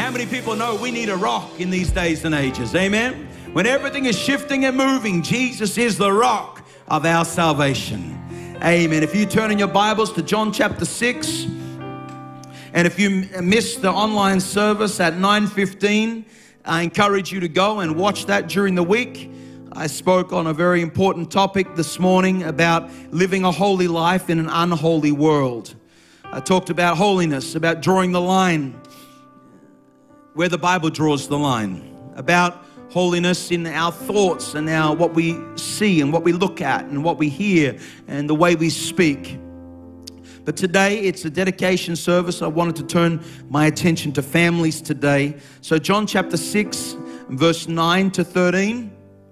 How many people know we need a rock in these days and ages? Amen? When everything is shifting and moving, Jesus is the rock of our salvation. Amen. If you turn in your Bibles to John chapter 6, and if you missed the online service at 9:15, I encourage you to go and watch that during the week. I spoke on a very important topic this morning about living a holy life in an unholy world. I talked about holiness, about drawing the line where the Bible draws the line, about holiness in our thoughts and what we see and what we look at and what we hear and the way we speak. But today it's a dedication service. I wanted to turn my attention to families today. So John chapter 6, verse 9 to 13.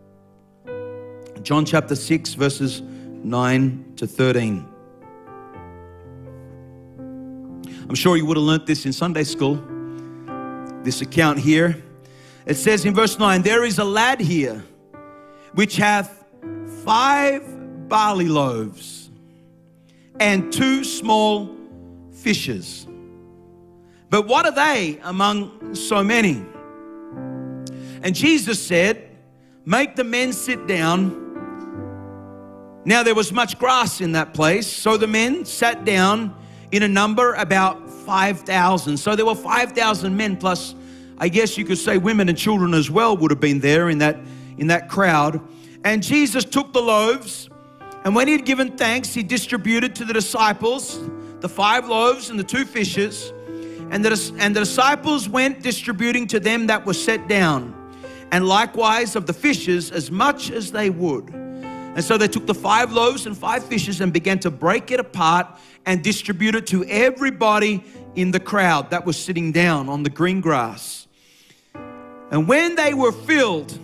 John chapter 6, verses 9 to 13. I'm sure you would have learnt this in Sunday school, this account here. It says in verse 9, there is a lad here which hath 5 barley loaves and 2 small fishes. But what are they among so many? And Jesus said, make the men sit down. Now there was much grass in that place, so the men sat down in a number about 5,000. So there were 5,000 men plus, I guess you could say, women and children as well would have been there in that crowd. And Jesus took the loaves, and when he had given thanks, he distributed to the disciples the 5 loaves and the 2 fishes. And the disciples went distributing to them that were set down, and likewise of the fishes as much as they would. And so they took the 5 loaves and 5 fishes and began to break it apart and distribute it to everybody in the crowd that was sitting down on the green grass. And when they were filled,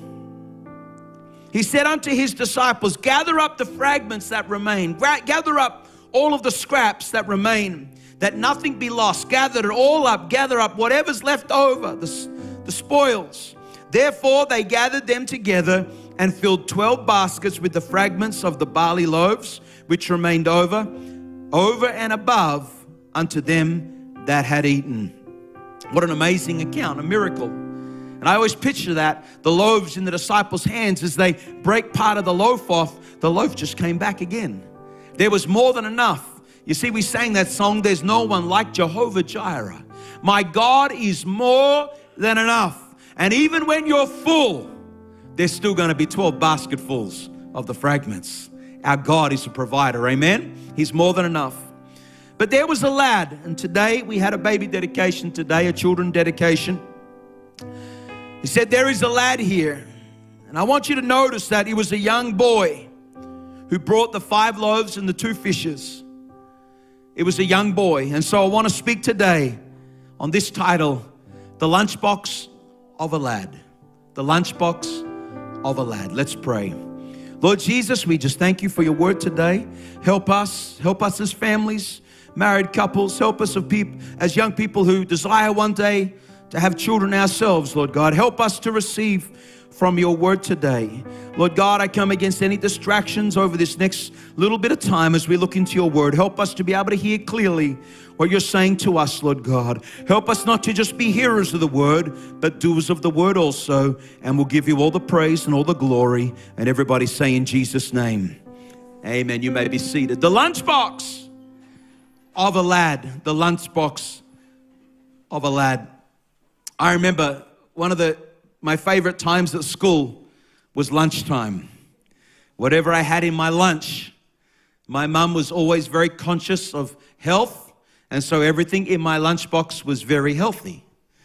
he said unto his disciples, gather up the fragments that remain. Gather up all of the scraps that remain, that nothing be lost. Gather it all up. Gather up whatever's left over, the spoils. Therefore they gathered them together and filled 12 baskets with the fragments of the barley loaves, which remained over and above unto them that had eaten. What an amazing account, a miracle. And I always picture that, the loaves in the disciples' hands, as they break part of the loaf off, the loaf just came back again. There was more than enough. You see, we sang that song, there's no one like Jehovah Jireh. My God is more than enough. And even when you're full, there's still going to be 12 basketfuls of the fragments. Our God is a provider, amen? He's more than enough. But there was a lad, and today we had a baby dedication today, a children dedication. He said, there is a lad here. And I want you to notice that he was a young boy who brought the 5 loaves and the 2 fishes. It was a young boy. And so I want to speak today on this title, The Lunchbox of a Lad. The Lunchbox of a Lad. Let's pray. Lord Jesus, we just thank you for your word today. Help us as families, married couples. Help us as young people who desire one day to have children ourselves, Lord God. Help us to receive from your word today. Lord God, I come against any distractions over this next little bit of time as we look into your word. Help us to be able to hear clearly what you're saying to us, Lord God. Help us not to just be hearers of the word, but doers of the word also. And we'll give you all the praise and all the glory. And everybody say in Jesus' name, amen. You may be seated. The lunchbox of a lad. The lunchbox of a lad. I remember one of my favorite times at school was lunchtime. Whatever I had in my lunch, my mum was always very conscious of health, and so everything in my lunchbox was very healthy.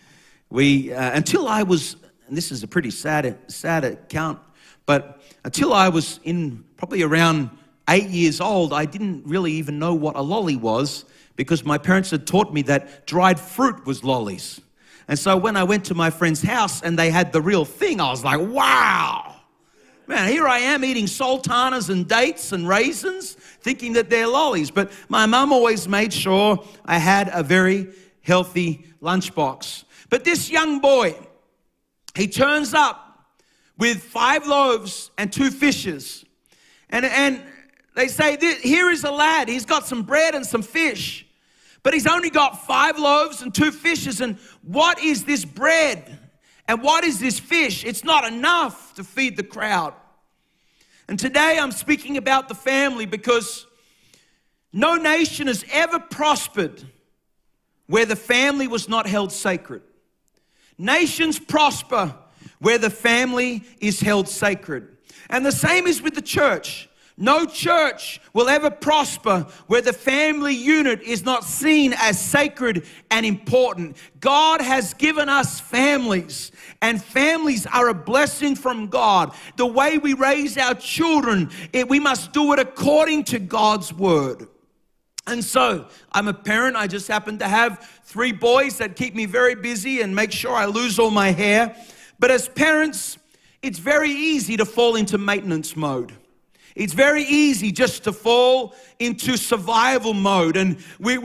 Until I was, and this is a pretty sad account, but until I was in probably around 8 years old, I didn't really even know what a lolly was, because my parents had taught me that dried fruit was lollies. And so when I went to my friend's house and they had the real thing, I was like, wow, man, here I am eating sultanas and dates and raisins, thinking that they're lollies. But my mum always made sure I had a very healthy lunchbox. But this young boy, he turns up with 5 loaves and 2 fishes. And they say, here is a lad, he's got some bread and some fish. but he's only got 5 loaves and 2 fishes. And what is this bread? And what is this fish? It's not enough to feed the crowd. And today I'm speaking about the family, because no nation has ever prospered where the family was not held sacred. Nations prosper where the family is held sacred. And the same is with the church. No church will ever prosper where the family unit is not seen as sacred and important. God has given us families, and families are a blessing from God. The way we raise our children, we must do it according to God's word. And so, I'm a parent. I just happen to have 3 boys that keep me very busy and make sure I lose all my hair. But as parents, it's very easy to fall into maintenance mode. It's very easy just to fall into survival mode. And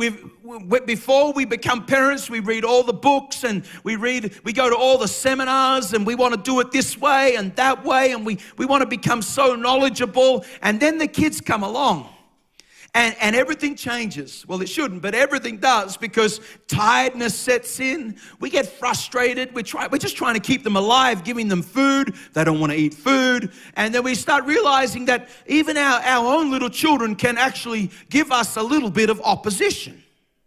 before we become parents, we read all the books, and we go to all the seminars, and we want to do it this way and that way, and we want to become so knowledgeable. And then the kids come along. And everything changes. Well, it shouldn't, but everything does, because tiredness sets in. We get frustrated. We're just trying to keep them alive, giving them food. They don't want to eat food. And then we start realizing that even our own little children can actually give us a little bit of opposition.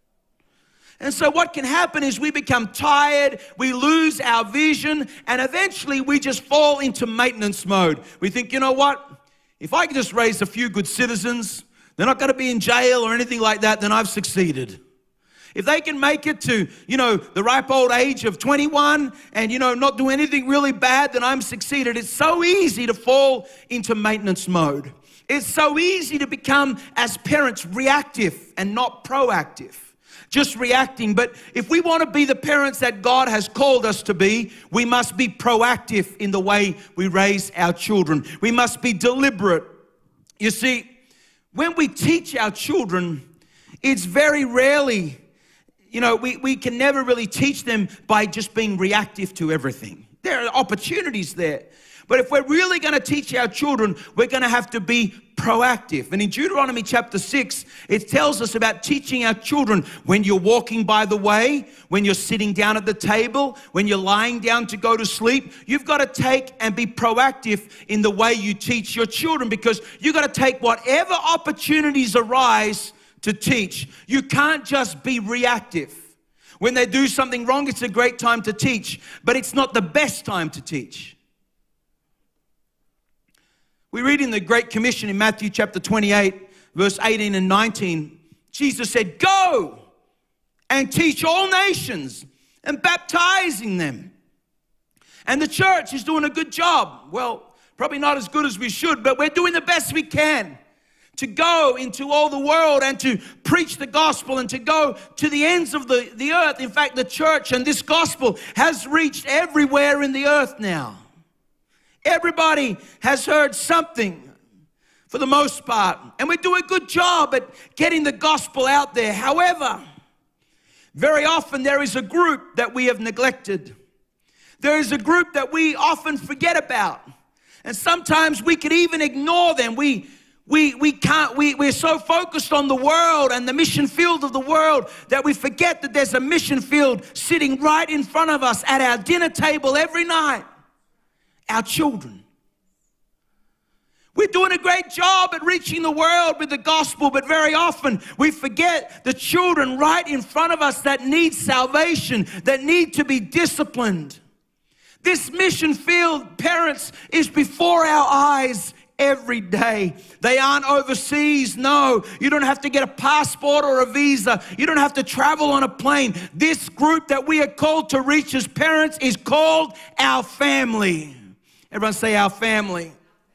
And so what can happen is we become tired, we lose our vision, and eventually we just fall into maintenance mode. We think, you know what? If I can just raise a few good citizens, they're not going to be in jail or anything like that, then I've succeeded. If they can make it to, the ripe old age of 21 and, not do anything really bad, then I'm succeeded. It's so easy to fall into maintenance mode. It's so easy to become, as parents, reactive and not proactive. Just reacting. But if we want to be the parents that God has called us to be, we must be proactive in the way we raise our children. We must be deliberate. You see, when we teach our children, it's very rarely, we can never really teach them by just being reactive to everything. There are opportunities there. But if we're really going to teach our children, we're going to have to be proactive. And in Deuteronomy chapter 6, it tells us about teaching our children when you're walking by the way, when you're sitting down at the table, when you're lying down to go to sleep. You've got to take and be proactive in the way you teach your children, because you've got to take whatever opportunities arise to teach. You can't just be reactive. When they do something wrong, it's a great time to teach, but it's not the best time to teach. We read in the Great Commission in Matthew chapter 28, verse 18 and 19, Jesus said, "Go and teach all nations and baptizing them." And the church is doing a good job. Well, probably not as good as we should, but we're doing the best we can to go into all the world and to preach the gospel and to go to the ends of the earth. In fact, the church and this gospel has reached everywhere in the earth now. Everybody has heard something for the most part, and we do a good job at getting the gospel out there. However, very often there is a group that we have neglected. There is a group that we often forget about, and sometimes we could even ignore them. We're so focused on the world and the mission field of the world that we forget that there's a mission field sitting right in front of us at our dinner table every night. Our children. We're doing a great job at reaching the world with the gospel, but very often we forget the children right in front of us that need salvation, that need to be disciplined. This mission field, parents, is before our eyes every day. They aren't overseas. No, you don't have to get a passport or a visa. You don't have to travel on a plane. This group that we are called to reach as parents is called our family. Everyone say our family.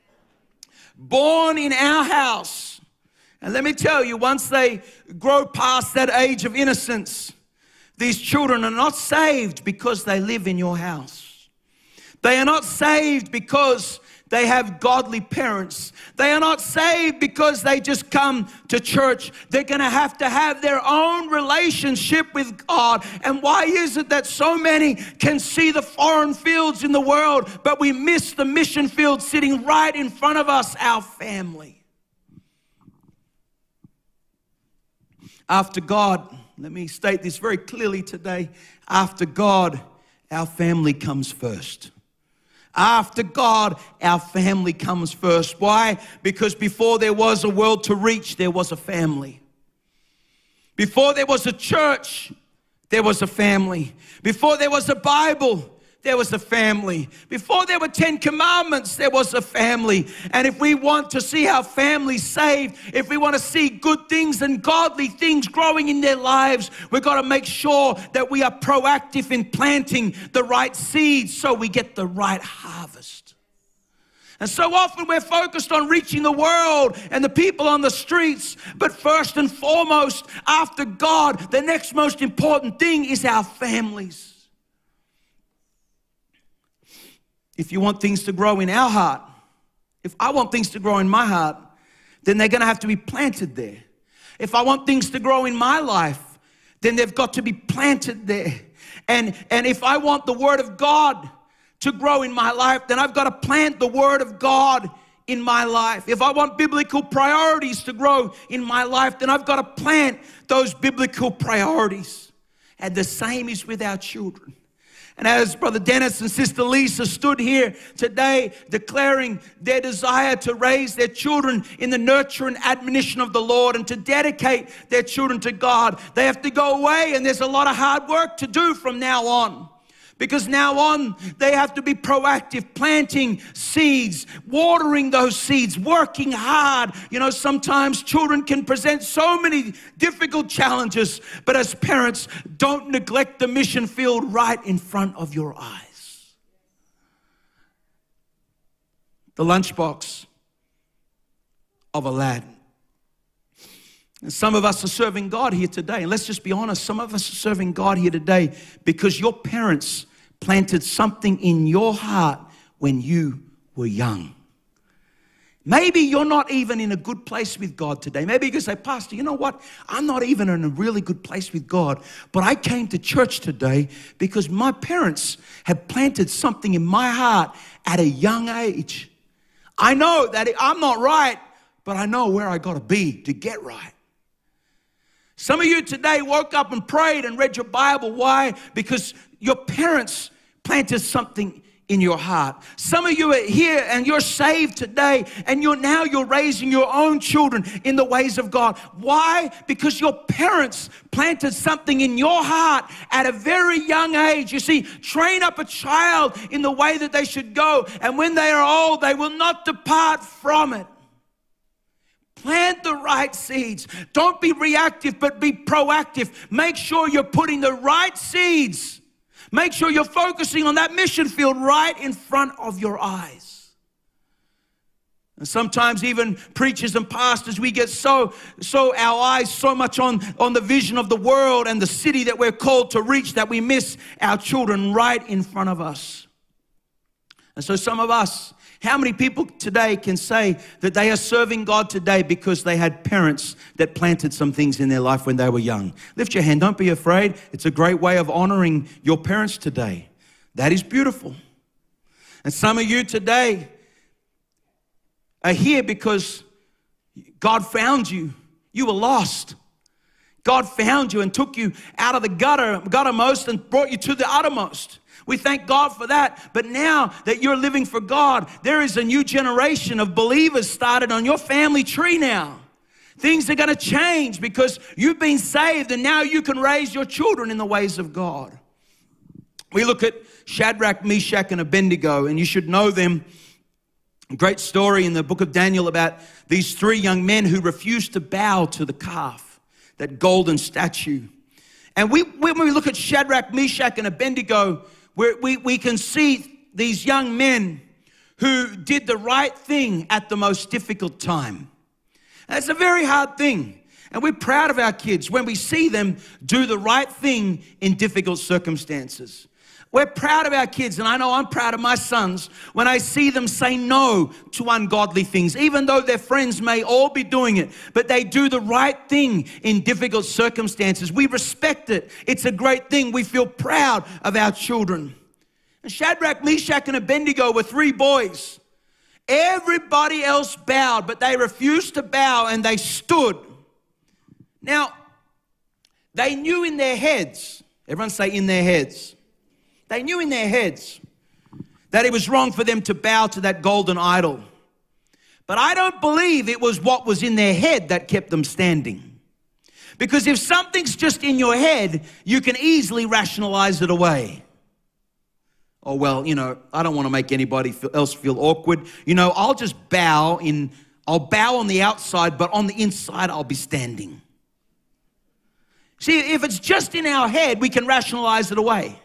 Born in our house. And let me tell you, once they grow past that age of innocence, these children are not saved because they live in your house. They are not saved because they have godly parents. They are not saved because they just come to church. They're going to have their own relationship with God. And why is it that so many can see the foreign fields in the world, but we miss the mission field sitting right in front of us, our family? After God let me state this very clearly today. After God, our family comes first. After God, our family comes first. Why? Because before there was a world to reach, there was a family. Before there was a church, there was a family. Before there was a Bible, there was a family. Before there were 10 commandments, there was a family. And if we want to see our families saved, if we want to see good things and godly things growing in their lives, we've got to make sure that we are proactive in planting the right seeds so we get the right harvest. And so often we're focused on reaching the world and the people on the streets. But first and foremost, after God, the next most important thing is our families. If you want things to grow in our heart, if I want things to grow in my heart, then they're going to have to be planted there. If I want things to grow in my life, then they've got to be planted there. And if I want the Word of God to grow in my life, then I've got to plant the Word of God in my life. If I want biblical priorities to grow in my life, then I've got to plant those biblical priorities. And the same is with our children. And as Brother Dennis and Sister Lisa stood here today declaring their desire to raise their children in the nurture and admonition of the Lord and to dedicate their children to God, they have to go away, and there's a lot of hard work to do from now on. Because now on, they have to be proactive, planting seeds, watering those seeds, working hard. You know, sometimes children can present so many difficult challenges, but as parents, don't neglect the mission field right in front of your eyes. The lunchbox of a lad. And some of us are serving God here today. And let's just be honest, some of us are serving God here today because your parents planted something in your heart when you were young. Maybe you're not even in a good place with God today. Maybe you can say, Pastor, you know what? I'm not even in a really good place with God, but I came to church today because my parents have planted something in my heart at a young age. I know that I'm not right, but I know where I got to be to get right. Some of you today woke up and prayed and read your Bible. Why? Because your parents planted something in your heart. Some of you are here and you're saved today, and you're raising your own children in the ways of God. Why? Because your parents planted something in your heart at a very young age. You see, train up a child in the way that they should go, and when they are old, they will not depart from it. Plant the right seeds. Don't be reactive, but be proactive. Make sure you're putting the right seeds. Make sure you're focusing on that mission field right in front of your eyes. And sometimes even preachers and pastors, we get so our eyes so much on the vision of the world and the city that we're called to reach that we miss our children right in front of us. And so some of us, how many people today can say that they are serving God today because they had parents that planted some things in their life when they were young? Lift your hand. Don't be afraid. It's a great way of honoring your parents today. That is beautiful. And some of you today are here because God found you. You were lost. God found you and took you out of the guttermost and brought you to the uttermost. We thank God for that. But now that you're living for God, there is a new generation of believers started on your family tree now. Things are going to change because you've been saved, and now you can raise your children in the ways of God. We look at Shadrach, Meshach, and Abednego, and you should know them. A great story in the book of Daniel about these three young men who refused to bow to the calf, that golden statue. And when we look at Shadrach, Meshach, and Abednego, we can see these young men who did the right thing at the most difficult time. And it's a very hard thing. And we're proud of our kids when we see them do the right thing in difficult circumstances. We're proud of our kids, and I know I'm proud of my sons when I see them say no to ungodly things, even though their friends may all be doing it, but they do the right thing in difficult circumstances. We respect it. It's a great thing. We feel proud of our children. And Shadrach, Meshach, and Abednego were three boys. Everybody else bowed, but they refused to bow, and they stood. Now, They knew in their heads, everyone say in their heads. They knew in their heads that it was wrong for them to bow to that golden idol. But I don't believe it was what was in their head that kept them standing. Because if something's just in your head, you can easily rationalize it away. Oh, well, I don't want to make anybody else feel awkward. I'll just I'll bow on the outside, but on the inside, I'll be standing. See, if it's just in our head, we can rationalize it away.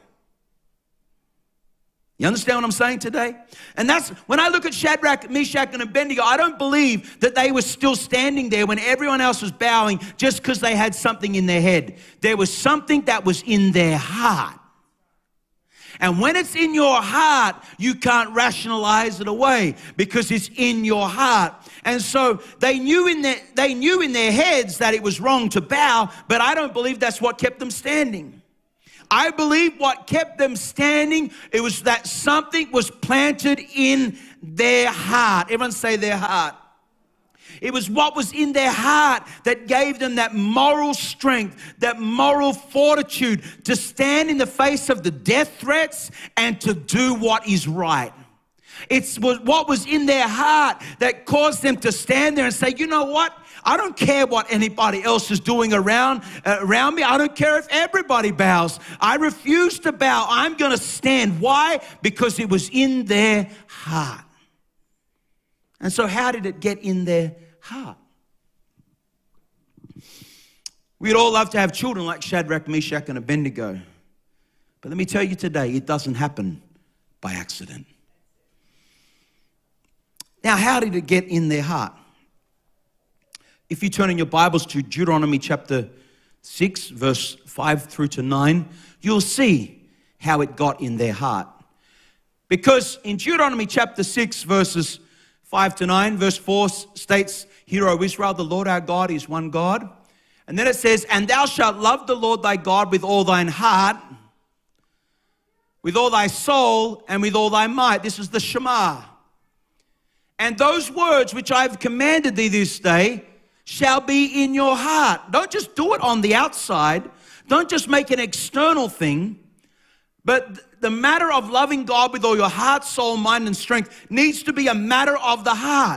You understand what I'm saying today? And that's, when I look at Shadrach, Meshach, and Abednego, I don't believe that they were still standing there when everyone else was bowing just because they had something in their head. There was something that was in their heart. And when it's in your heart, you can't rationalize it away because it's in your heart. And so they knew in their heads that it was wrong to bow, but I don't believe that's what kept them standing. I believe what kept them standing, it was that something was planted in their heart. Everyone say their heart. It was what was in their heart that gave them that moral strength, that moral fortitude to stand in the face of the death threats and to do what is right. It's what was in their heart that caused them to stand there and say, you know what? I don't care what anybody else is doing around me. I don't care if everybody bows. I refuse to bow. I'm going to stand. Why? Because it was in their heart. And so how did it get in their heart? We'd all love to have children like Shadrach, Meshach, and Abednego. But let me tell you today, it doesn't happen by accident. Now, how did it get in their heart? If you turn in your Bibles to Deuteronomy chapter 6, verse 5 through to 9, you'll see how it got in their heart. Because in Deuteronomy chapter 6, verses 5 to 9, verse 4 states, "Hear, O Israel, the Lord our God is one God." And then it says, "And thou shalt love the Lord thy God with all thine heart, with all thy soul, and with all thy might." This is the Shema. "And those words which I have commanded thee this day shall be in your heart." Don't just do it on the outside. Don't just make an external thing. But the matter of loving God with all your heart, soul, mind, and strength needs to be a matter of the heart.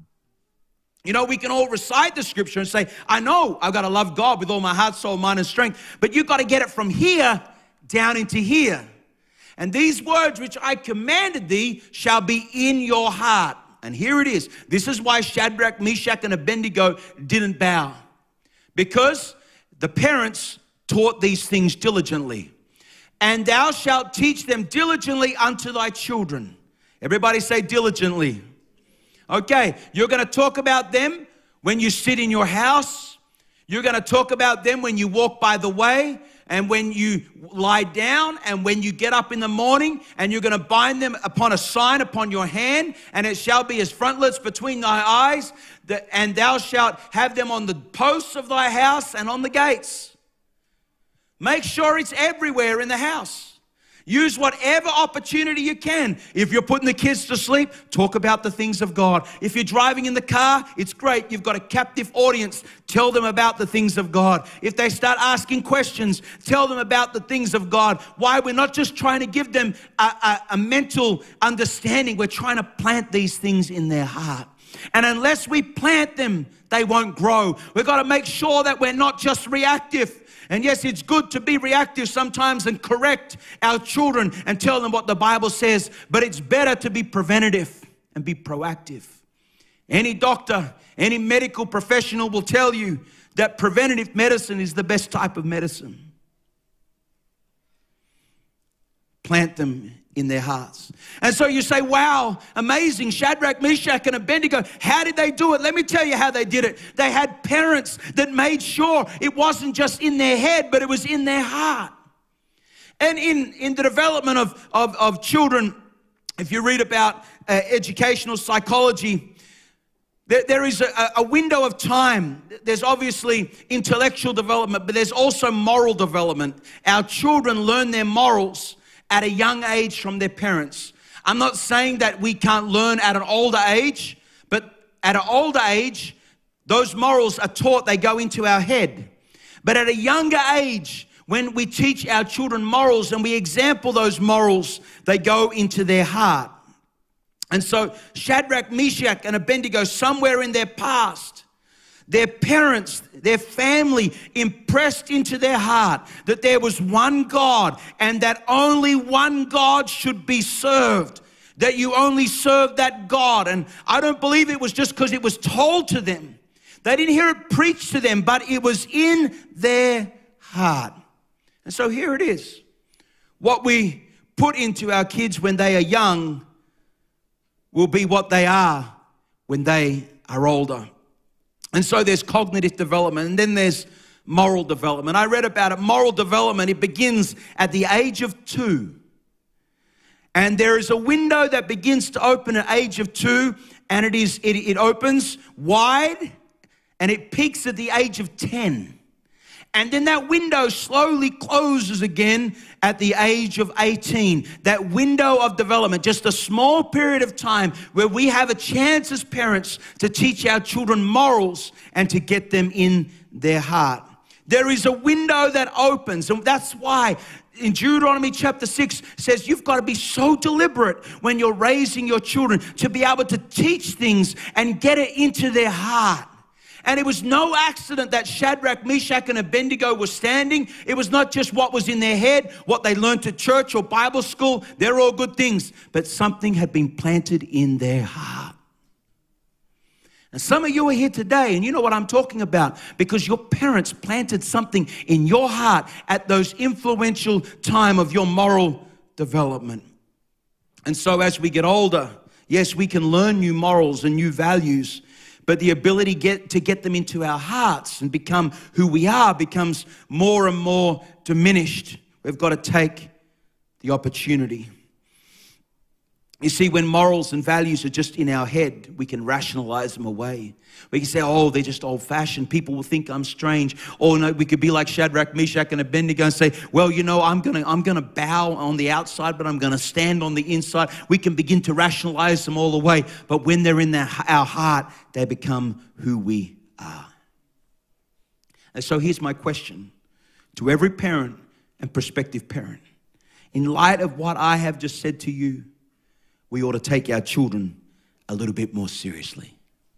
We can all recite the scripture and say, I know I've got to love God with all my heart, soul, mind, and strength. But you've got to get it from here down into here. "And these words which I commanded thee shall be in your heart." And here it is. This is why Shadrach, Meshach, and Abednego didn't bow. Because the parents taught these things diligently. "And thou shalt teach them diligently unto thy children." Everybody say diligently. Okay, you're going to talk about them when you sit in your house. You're going to talk about them when you walk by the way, and when you lie down, and when you get up in the morning, and you're going to bind them upon a sign upon your hand, and it shall be as frontlets between thy eyes, and thou shalt have them on the posts of thy house and on the gates. Make sure it's everywhere in the house. Use whatever opportunity you can. If you're putting the kids to sleep, talk about the things of God. If you're driving in the car, it's great. You've got a captive audience. Tell them about the things of God. If they start asking questions, tell them about the things of God. Why? We're not just trying to give them a mental understanding. We're trying to plant these things in their heart. And unless we plant them, they won't grow. We've got to make sure that we're not just reactive. And yes, it's good to be reactive sometimes and correct our children and tell them what the Bible says, but it's better to be preventative and be proactive. Any doctor, any medical professional will tell you that preventative medicine is the best type of medicine. Plant them in their hearts. And so you say, wow, amazing, Shadrach, Meshach, and Abednego, how did they do it? Let me tell you how they did it. They had parents that made sure it wasn't just in their head, but it was in their heart. And in the development of children, if you read about educational psychology, there is a window of time. There's obviously intellectual development, but there's also moral development. Our children learn their morals at a young age from their parents. I'm not saying that we can't learn at an older age, but at an older age, those morals are taught, they go into our head. But at a younger age, when we teach our children morals and we example those morals, they go into their heart. And so Shadrach, Meshach, and Abednego, somewhere in their past, their parents, their family impressed into their heart that there was one God and that only one God should be served, that you only serve that God. And I don't believe it was just because it was told to them. They didn't hear it preached to them, but it was in their heart. And so here it is. What we put into our kids when they are young will be what they are when they are older. And so there's cognitive development, and then there's moral development. I read about it. Moral development, it begins at the age of 2. And there is a window that begins to open at age of 2, and it opens wide, and it peaks at the age of 10. And then that window slowly closes again at the age of 18. That window of development, just a small period of time where we have a chance as parents to teach our children morals and to get them in their heart. There is a window that opens, and that's why in Deuteronomy chapter 6 says you've got to be so deliberate when you're raising your children to be able to teach things and get it into their heart. And it was no accident that Shadrach, Meshach, and Abednego were standing. It was not just what was in their head, what they learned at church or Bible school. They're all good things. But something had been planted in their heart. And some of you are here today, and you know what I'm talking about, because your parents planted something in your heart at those influential time of your moral development. And so as we get older, yes, we can learn new morals and new values, but the ability to get them into our hearts and become who we are becomes more and more diminished. We've got to take the opportunity. You see, when morals and values are just in our head, we can rationalize them away. We can say, oh, they're just old-fashioned. People will think I'm strange. Or no, we could be like Shadrach, Meshach, and Abednego and say, well, you know, I'm gonna bow on the outside, but I'm gonna stand on the inside. We can begin to rationalize them all the way. But when they're in our heart, they become who we are. And so here's my question to every parent and prospective parent. In light of what I have just said to you, we ought to take our children a little bit more seriously.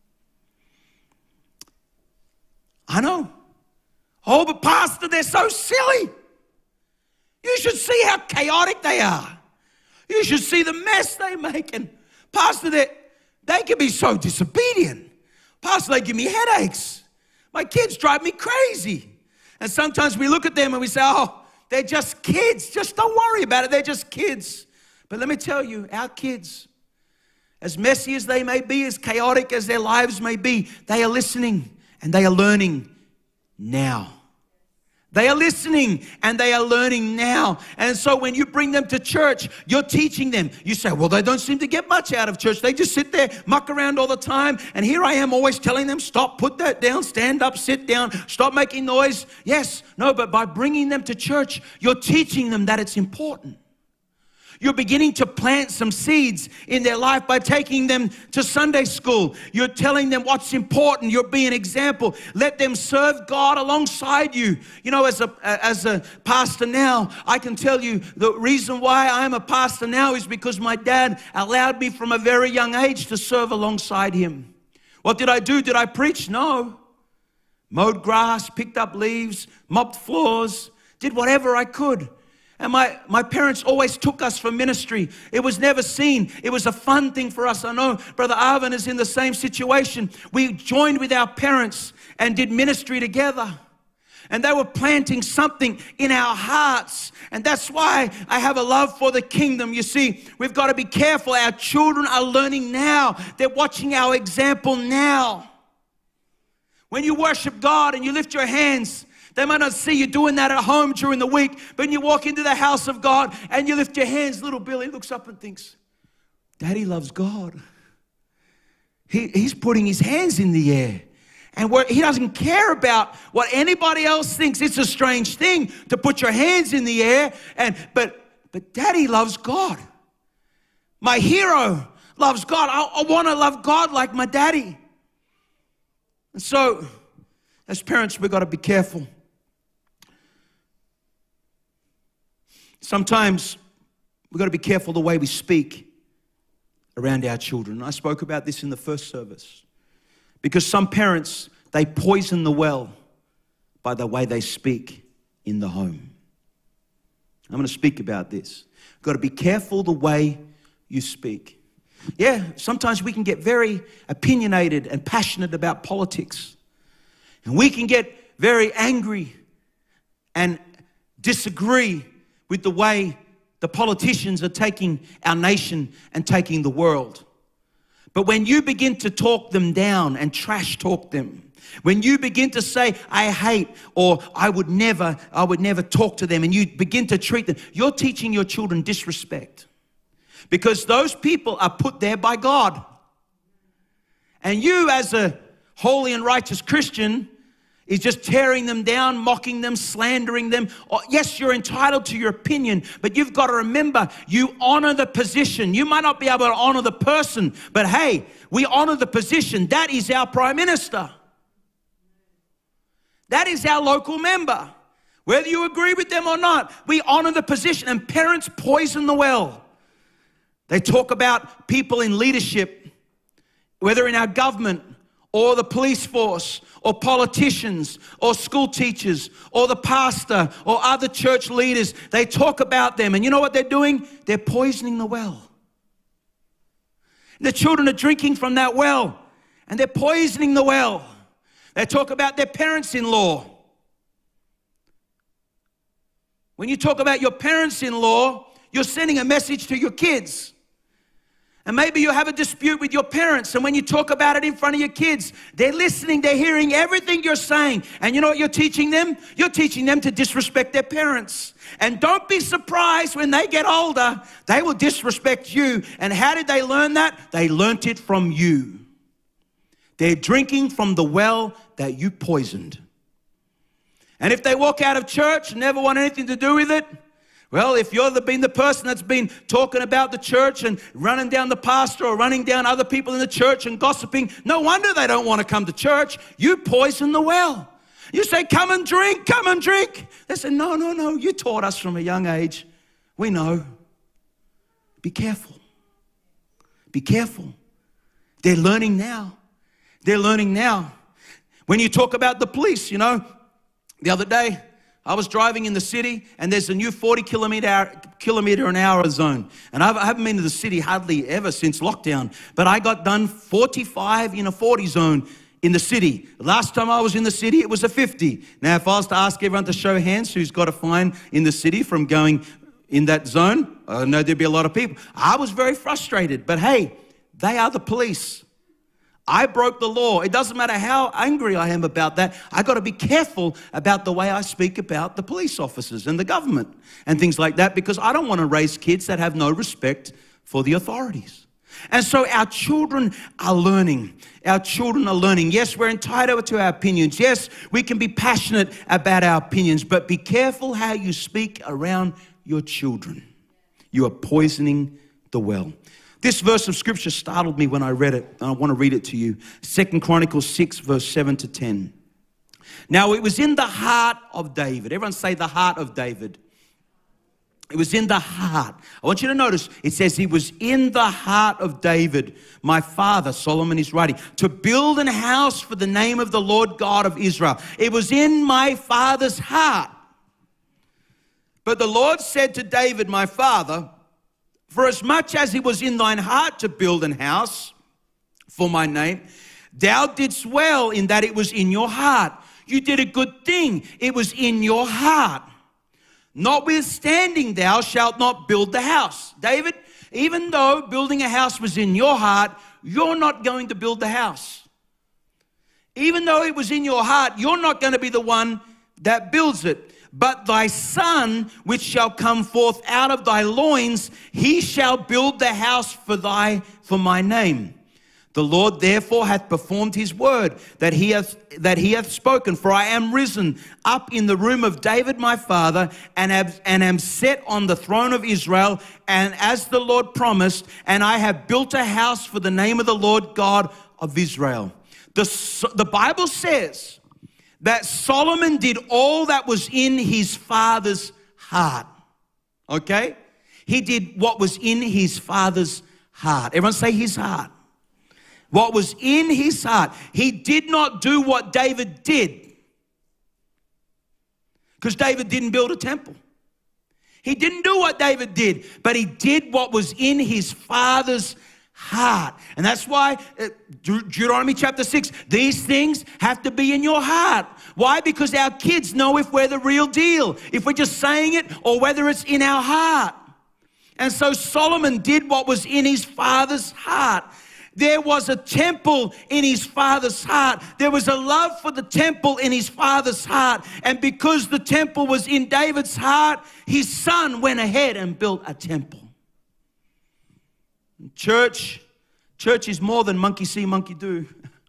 I know. Oh, but Pastor, they're so silly. You should see how chaotic they are. You should see the mess they make. And Pastor, they can be so disobedient. Pastor, they give me headaches. My kids drive me crazy. And sometimes we look at them and we say, oh, they're just kids. Just don't worry about it. They're just kids. But let me tell you, our kids, as messy as they may be, as chaotic as their lives may be, they are listening and they are learning now. They are listening and they are learning now. And so when you bring them to church, you're teaching them. You say, well, they don't seem to get much out of church. They just sit there, muck around all the time. And here I am always telling them, stop, put that down, stand up, sit down, stop making noise. Yes, no, but by bringing them to church, you're teaching them that it's important. You're beginning to plant some seeds in their life by taking them to Sunday school. You're telling them what's important. You're being an example. Let them serve God alongside you. You know, as a pastor now, I can tell you the reason why I'm a pastor now is because my dad allowed me from a very young age to serve alongside him. What did I do? Did I preach? No. Mowed grass, picked up leaves, mopped floors, did whatever I could. And my parents always took us for ministry. It was never seen. It was a fun thing for us. I know Brother Arvin is in the same situation. We joined with our parents and did ministry together. And they were planting something in our hearts. And that's why I have a love for the kingdom. You see, we've got to be careful. Our children are learning now. They're watching our example now. When you worship God and you lift your hands, they might not see you doing that at home during the week, but when you walk into the house of God and you lift your hands, little Billy looks up and thinks, Daddy loves God. He's putting his hands in the air. And he doesn't care about what anybody else thinks. It's a strange thing to put your hands in the air. But Daddy loves God. My hero loves God. I want to love God like my daddy. And so, as parents, we've got to be careful. Sometimes we've got to be careful the way we speak around our children. I spoke about this in the first service. Because some parents, they poison the well by the way they speak in the home. I'm going to speak about this. You've got to be careful the way you speak. Yeah, sometimes we can get very opinionated and passionate about politics. And we can get very angry and disagree with the way the politicians are taking our nation and taking the world. But when you begin to talk them down and trash talk them, when you begin to say, I hate, or I would never talk to them, and you begin to treat them, you're teaching your children disrespect. Because those people are put there by God. And you, as a holy and righteous Christian, is just tearing them down, mocking them, slandering them. Yes, you're entitled to your opinion, but you've got to remember, you honor the position. You might not be able to honor the person, but hey, we honor the position. That is our Prime Minister. That is our local member. Whether you agree with them or not, we honor the position. And parents poison the well. They talk about people in leadership, whether in our government or the police force or politicians or school teachers or the pastor or other church leaders. They talk about them, and you know what they're doing? They're poisoning the well. The children are drinking from that well, and they're poisoning the well. They talk about their parents-in-law. When you talk about your parents-in-law, you're sending a message to your kids. And maybe you have a dispute with your parents, and when you talk about it in front of your kids, they're listening, they're hearing everything you're saying. And you know what you're teaching them? You're teaching them to disrespect their parents. And don't be surprised when they get older, they will disrespect you. And how did they learn that? They learnt it from you. They're drinking from the well that you poisoned. And if they walk out of church and never want anything to do with it, well, if you've been the person that's been talking about the church and running down the pastor or running down other people in the church and gossiping, no wonder they don't want to come to church. You poison the well. You say, come and drink, come and drink. They say, no, no, no, you taught us from a young age. We know. Be careful. Be careful. They're learning now. They're learning now. When you talk about the police, you know, the other day, I was driving in the city, and there's a new 40 kilometer an hour zone. And I haven't been to the city hardly ever since lockdown. But I got done 45 in a 40 zone in the city. Last time I was in the city, it was a 50. Now, if I was to ask everyone to show hands who's got a fine in the city from going in that zone, I know there'd be a lot of people. I was very frustrated. But hey, they are the police. I broke the law. It doesn't matter how angry I am about that. I got to be careful about the way I speak about the police officers and the government and things like that, because I don't want to raise kids that have no respect for the authorities. And so our children are learning. Our children are learning. Yes, we're entitled to our opinions. Yes, we can be passionate about our opinions, but be careful how you speak around your children. You are poisoning the well. This verse of scripture startled me when I read it, and I want to read it to you. 2 Chronicles 6, verse 7 to 10. Now, it was in the heart of David. Everyone say the heart of David. It was in the heart. I want you to notice, it says he was in the heart of David, my father, Solomon is writing, to build an house for the name of the Lord God of Israel. It was in my father's heart. But the Lord said to David, my father, for as much as it was in thine heart to build an house for my name, thou didst well in that it was in your heart. You did a good thing. It was in your heart. Notwithstanding, thou shalt not build the house. David, even though building a house was in your heart, you're not going to build the house. Even though it was in your heart, you're not going to be the one that builds it. But thy son, which shall come forth out of thy loins, he shall build the house for my name. The Lord therefore hath performed his word that he hath spoken. For I am risen up in the room of David my father, and am set on the throne of Israel, and as the Lord promised, and I have built a house for the name of the Lord God of Israel. The Bible says that Solomon did all that was in his father's heart. okay? He did what was in his Father's heart. Everyone say his heart. What was in his heart. He did not do what David did. Because David didn't build a temple. He didn't do what David did, but he did what was in his Father's heart. And that's why Deuteronomy chapter 6, these things have to be in your heart. Why? Because our kids know if we're the real deal, if we're just saying it or whether it's in our heart. And so Solomon did what was in his father's heart. There was a temple in his father's heart. There was a love for the temple in his father's heart. And because the temple was in David's heart, his son went ahead and built a temple. Church is more than monkey see, monkey do.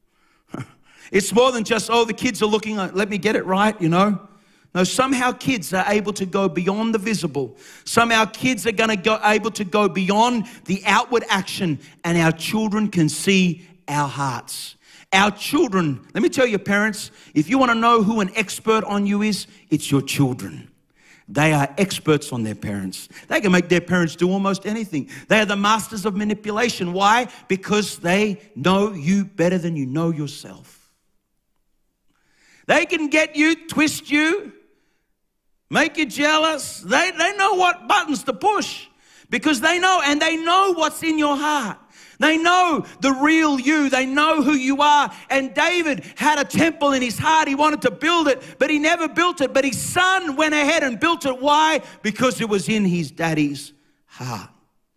It's more than just, oh, the kids are looking, let me get it right, you know. No, somehow kids are able to go beyond the visible. Somehow kids are going to able to go beyond the outward action, and our children can see our hearts. Our children, let me tell you parents, if you want to know who an expert on you is, it's your children. They are experts on their parents. They can make their parents do almost anything. They are the masters of manipulation. Why? Because they know you better than you know yourself. They can get you, twist you, make you jealous. They know what buttons to push because they know, and they know what's in your heart. They know the real you. They know who you are. And David had a temple in his heart. He wanted to build it, but he never built it. But his son went ahead and built it. Why? Because it was in his daddy's heart.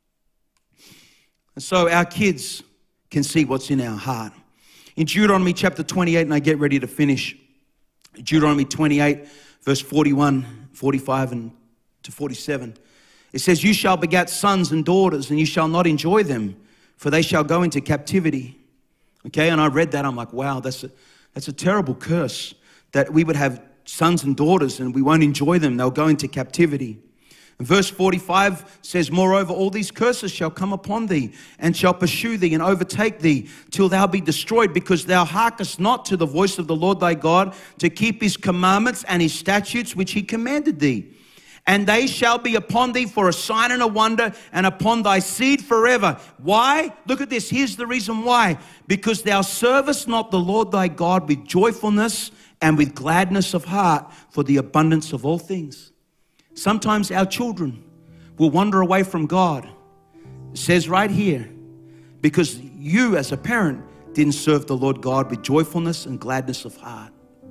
And so our kids can see what's in our heart. In Deuteronomy chapter 28, and I get ready to finish, Deuteronomy 28, verse 41, 45, and to 47. It says, you shall beget sons and daughters, and you shall not enjoy them, for they shall go into captivity. Okay, and I read that. I'm like, wow, that's a terrible curse that we would have sons and daughters and we won't enjoy them. They'll go into captivity. And verse 45 says, moreover, all these curses shall come upon thee and shall pursue thee and overtake thee till thou be destroyed, because thou hearkenest not to the voice of the Lord thy God to keep his commandments and his statutes which he commanded thee. And they shall be upon thee for a sign and a wonder, and upon thy seed forever. Why? Look at this. Here's the reason why. Because thou servest not the Lord thy God with joyfulness and with gladness of heart for the abundance of all things. Sometimes our children will wander away from God. It says right here, because you as a parent didn't serve the Lord God with joyfulness and gladness of heart.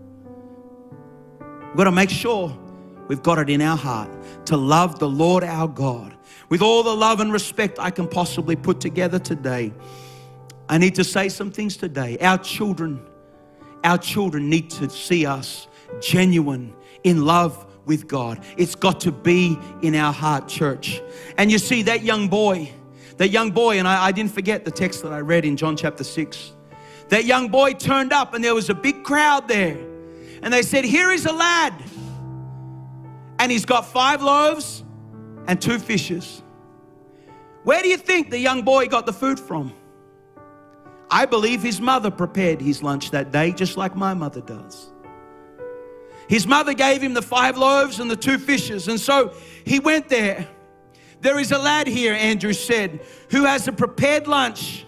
We've got to make sure we've got it in our heart to love the Lord our God with all the love and respect I can possibly put together today. I need to say some things today. Our children need to see us genuine in love with God. It's got to be in our heart, church. And you see that young boy, and I didn't forget the text that I read in John chapter 6. That young boy turned up and there was a big crowd there. And they said, here is a lad. And he's got 5 loaves and 2 fishes. Where do you think the young boy got the food from? I believe his mother prepared his lunch that day, just like my mother does. His mother gave him the 5 loaves and the 2 fishes. And so he went there. There is a lad here, Andrew said, who has a prepared lunch.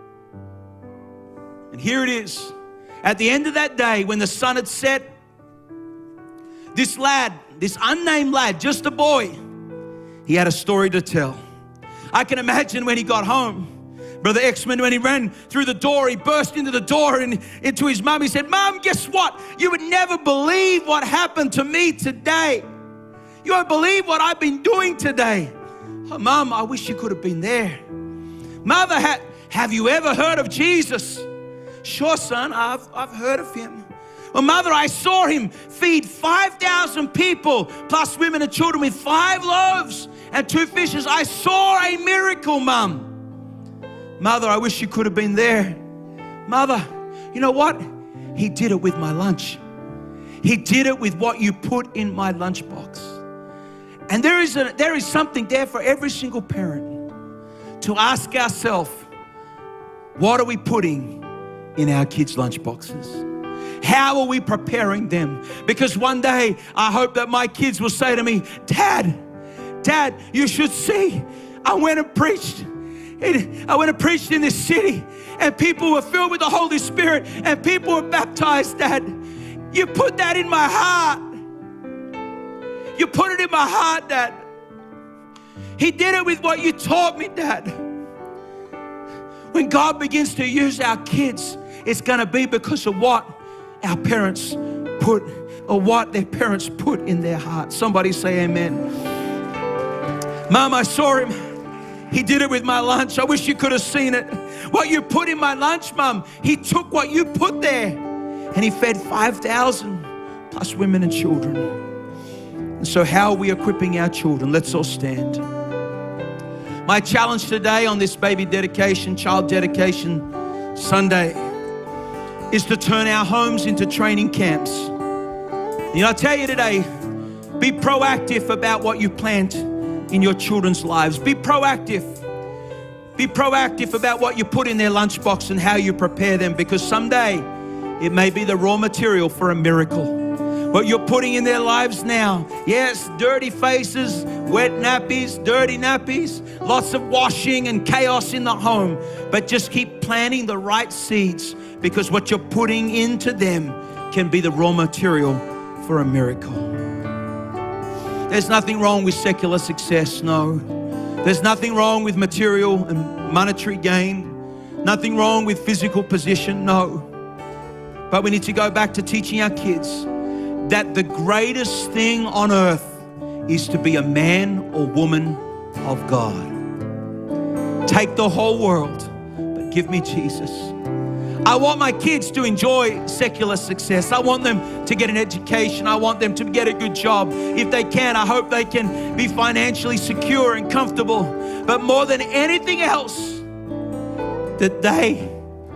And here it is. At the end of that day, when the sun had set, this lad, this unnamed lad, just a boy, he had a story to tell. I can imagine when he got home, Brother Exman, when he ran through the door, he burst into the door and into his mum. He said, Mum, guess what? You would never believe what happened to me today. You won't believe what I've been doing today. Oh, Mum, I wish you could have been there. Mother, have you ever heard of Jesus? Sure, son, I've heard of him. Well, Mother, I saw him feed 5,000 people, plus women and children, with 5 loaves and 2 fishes. I saw a miracle, Mum. Mother, I wish you could have been there. Mother, you know what? He did it with my lunch. He did it with what you put in my lunchbox. And there is something there for every single parent to ask ourselves, what are we putting in our kids' lunchboxes? How are we preparing them? Because one day I hope that my kids will say to me, Dad, Dad, you should see. I went and preached. I went and preached in this city, and people were filled with the Holy Spirit, and people were baptized, Dad. You put that in my heart. You put it in my heart, Dad. He did it with what you taught me, Dad. When God begins to use our kids, it's going to be because of what our parents put, or what their parents put in their heart. Somebody say amen. Mom, I saw him. He did it with my lunch. I wish you could have seen it. What you put in my lunch, Mom, he took what you put there and he fed 5,000 plus women and children. And so how are we equipping our children? Let's all stand. My challenge today on this baby dedication, child dedication Sunday, is to turn our homes into training camps. You know, I tell you today, be proactive about what you plant in your children's lives. Be proactive. Be proactive about what you put in their lunchbox and how you prepare them, because someday it may be the raw material for a miracle. What you're putting in their lives now, yes, dirty faces, wet nappies, dirty nappies, lots of washing and chaos in the home, but just keep planting the right seeds, because what you're putting into them can be the raw material for a miracle. There's nothing wrong with secular success, no. There's nothing wrong with material and monetary gain. Nothing wrong with physical position, no. But we need to go back to teaching our kids that the greatest thing on earth is to be a man or woman of God. Take the whole world, but give me Jesus. I want my kids to enjoy secular success. I want them to get an education. I want them to get a good job. If they can, I hope they can be financially secure and comfortable. But more than anything else, that they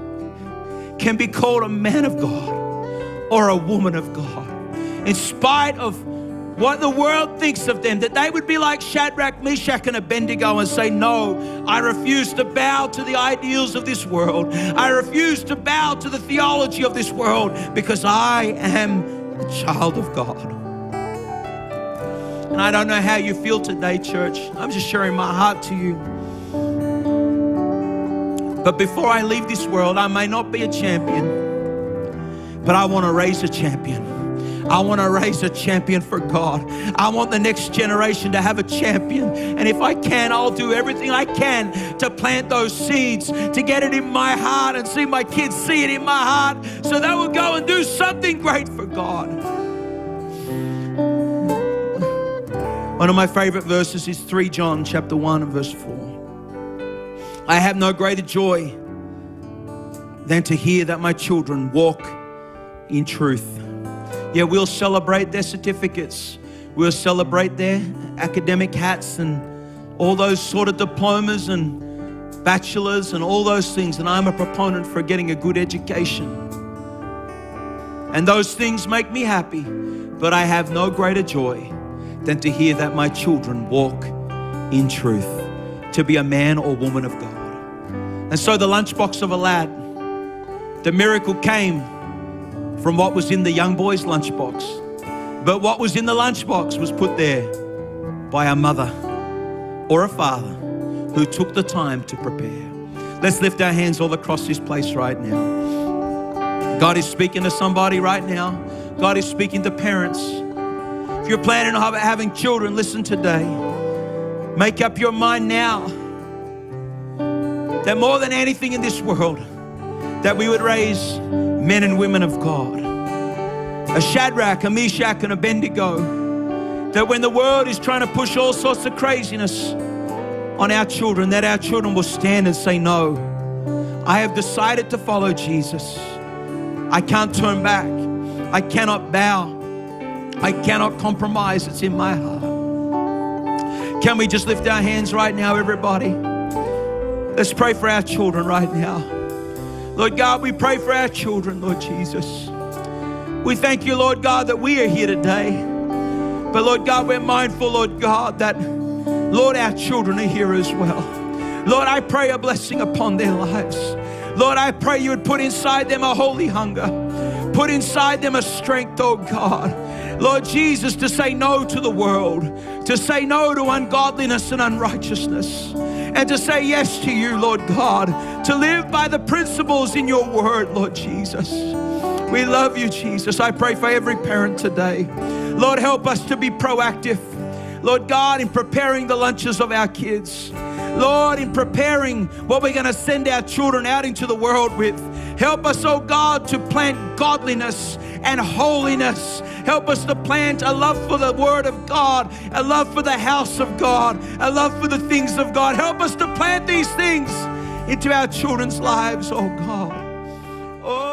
can be called a man of God or a woman of God. In spite of what the world thinks of them, that they would be like Shadrach, Meshach, and Abednego and say, no, I refuse to bow to the ideals of this world. I refuse to bow to the theology of this world, because I am a child of God. And I don't know how you feel today, church. I'm just sharing my heart to you. But before I leave this world, I may not be a champion, but I want to raise a champion. I want to raise a champion for God. I want the next generation to have a champion. And if I can, I'll do everything I can to plant those seeds, to get it in my heart and see my kids see it in my heart, so they will go and do something great for God. One of my favorite verses is 3 John chapter 1 and verse 4. I have no greater joy than to hear that my children walk in truth. Yeah, we'll celebrate their certificates. We'll celebrate their academic hats and all those sort of diplomas and bachelors and all those things. And I'm a proponent for getting a good education. And those things make me happy. But I have no greater joy than to hear that my children walk in truth, to be a man or woman of God. And so the lunchbox of a lad, the miracle came from what was in the young boy's lunchbox. But what was in the lunchbox was put there by a mother or a father who took the time to prepare. Let's lift our hands all across this place right now. God is speaking to somebody right now. God is speaking to parents. If you're planning on having children, listen today. Make up your mind now that more than anything in this world, that we would raise men and women of God. A Shadrach, a Meshach, and Abednego. That when the world is trying to push all sorts of craziness on our children, that our children will stand and say, no, I have decided to follow Jesus. I can't turn back. I cannot bow. I cannot compromise. It's in my heart. Can we just lift our hands right now, everybody? Let's pray for our children right now. Lord God, we pray for our children, Lord Jesus. We thank you, Lord God, that we are here today. But Lord God, we're mindful, Lord God, that, Lord, our children are here as well. Lord, I pray a blessing upon their lives. Lord, I pray you would put inside them a holy hunger. Put inside them a strength, oh God. Lord Jesus, to say no to the world, to say no to ungodliness and unrighteousness, and to say yes to you, Lord God, to live by the principles in your word, Lord Jesus. We love you, Jesus. I pray for every parent today. Lord, help us to be proactive, Lord God, in preparing the lunches of our kids. Lord, in preparing what we're going to send our children out into the world with. Help us, oh God, to plant godliness and holiness. Help us to plant a love for the Word of God, a love for the house of God, a love for the things of God. Help us to plant these things into our children's lives, oh God. Oh.